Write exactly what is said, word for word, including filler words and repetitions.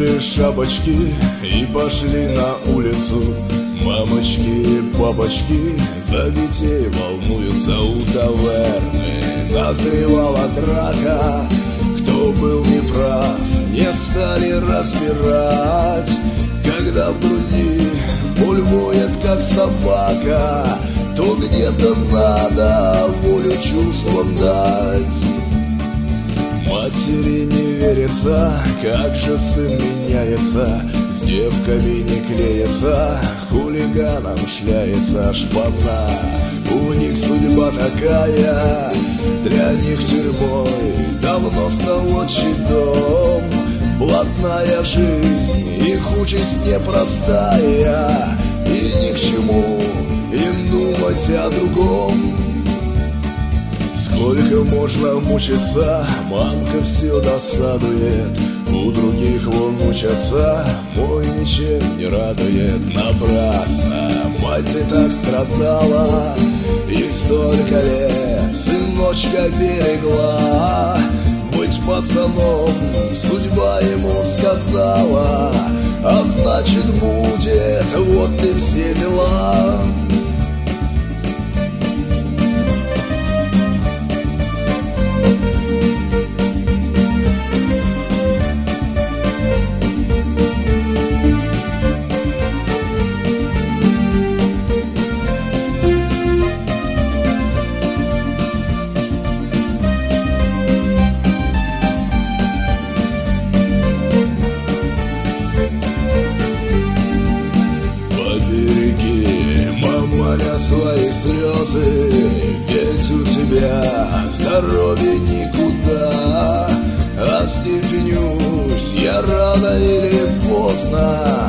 Надули шапочки и пошли на улицу. Мамочки, папочки за детей волнуются. У таверны назревала драка. Кто был неправ, не стали разбирать. Когда в груди боль воет, как собака, то где-то надо волю чувствам дать. Матери не верится, как же сын меняется. С девками не клеится, хулиганом шляется шпана. У них судьба такая, для них тюрьмой давно стал отчий дом. Блатная жизнь, их участь непростая, и ни к чему им думать о другом. Сколько можно мучиться, мамка все досадует. У других вон мучатся, мой ничем не радует. Напрасно, мать, ты так страдала, и столько лет сыночка берегла. Быть пацаном судьба ему сказала, а значит будет вот и все дела. Свои слезы, ведь у тебя здоровье никуда. Остепенюсь я рано или поздно,